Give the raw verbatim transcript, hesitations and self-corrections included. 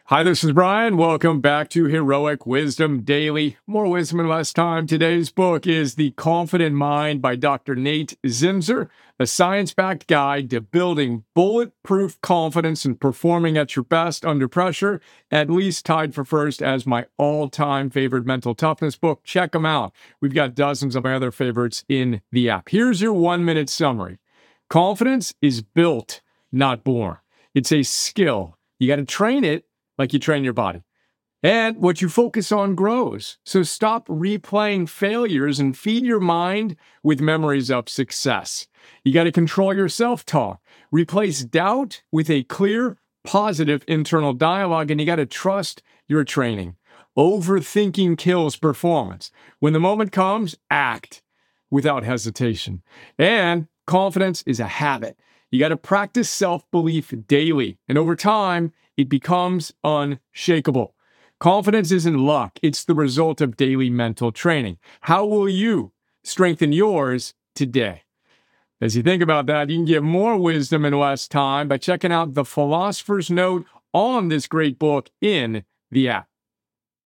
Hi, this is Brian. Welcome back to Heroic Wisdom Daily. More wisdom in less time. Today's book is The Confident Mind by Doctor Nate Zinsser, a science-backed guide to building bulletproof confidence and performing at your best under pressure, at least tied for first as my all-time favorite mental toughness book. Check them out. We've got dozens of my other favorites in the app. Here's your one-minute summary. Confidence is built, not born. It's a skill. You got to train it like you train your body. And what you focus on grows. So stop replaying failures and feed your mind with memories of success. You got to control your self-talk. Replace doubt with a clear, positive internal dialogue, and you got to trust your training. Overthinking kills performance. When the moment comes, act without hesitation. And confidence is a habit. You got to practice self-belief daily, and over time, it becomes unshakable. Confidence isn't luck. It's the result of daily mental training. How will you strengthen yours today? As you think about that, you can get more wisdom in less time by checking out the Philosopher's Note on this great book in the app.